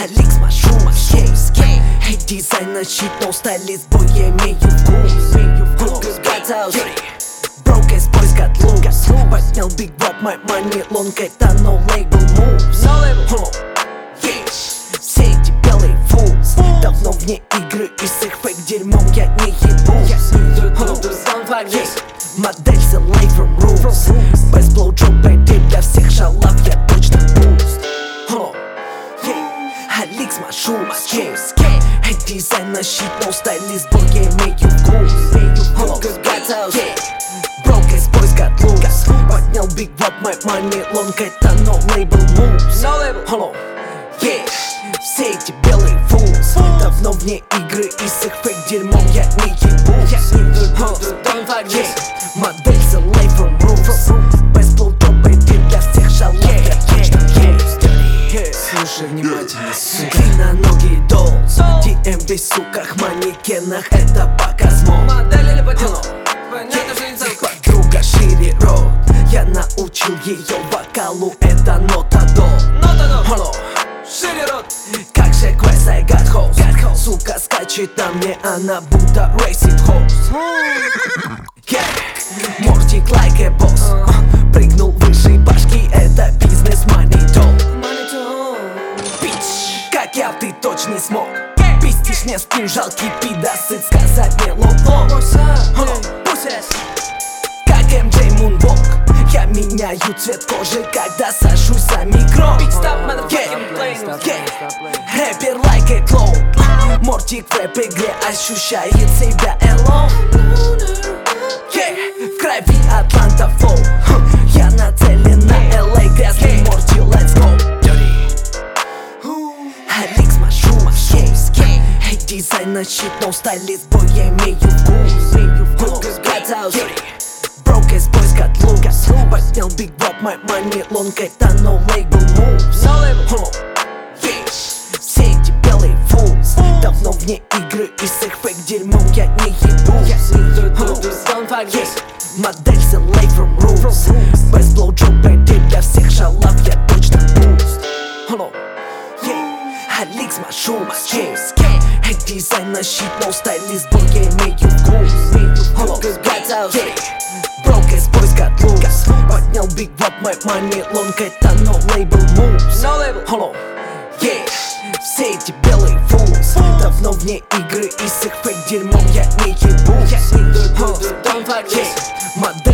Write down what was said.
Аликс машу, эй, дизайн насчитал, стайлист, бой, я имею вкус. Фокус готов, Broke's boys got loose. Поднял big drop, my money long, это no label moves. Все эти белые fools давно вне игры, и с их фейк дерьмом я не ебусь. Модель за life from rules. Без blowjob, baby, для всех шалав я точно буст. Аликс машу, эй, дизайн насчитал, стайлист, бой, я имею вкус. Фокус готов, Broke's boys got loose. Поднял big drop, my money long, это no label moves. Все эти белые fools давно вне игры, и с их фейк дерьмом я не ебусь. Модель за life from rules. Без blowjob, baby, для всех шалав я точно буст. Слушай внимательно, сука. Длинноногий долс, DMV, суках, манекенах, это показ мод. Модель или подделка? Понятно, что не целка. Подруга шире рот, я научил ее вокалу, это нота до. Шире рот. Как же quest, I got hoes. Сука скачет на мне, она будто racing horse. Мортик like a boss. Прыгнул выше башки, это бизнес money talk. Бич, как я, ты точно не смог. Пиздишь мне спин, жалкий пидасыт, сказать мне лоб-лоб. Как MJ Moonwalk, я меняю цвет кожи, когда сажусь за микро. Рэпер like a clone. Мортик в рэп-игре ощущает себя alone. В крови Атланта флоу. Я нацелен на LA, грязный Морти, let's go. Аликс машу, эй, дизайн насчитал, стайлист, бой, я имею вкус. Фокус готов, Broke's boys got loose. Поднял big drop, my money long, это no label moves. Все эти белые fools давно вне игры, и с их фейк дерьмом я не ебусь. Модель за life from rules. Без blowjob, baby, для всех шалав я точно буст. Аликс машу, эй, дизайн насчитал, стайлист, бой, я имею вкус. Фокус готов, Broke's boys got loose. Поднял big drop, my money long, это no label moves. Все эти белые fools давно вне игры, и с их фейк дерьмом я не ебусь. Модель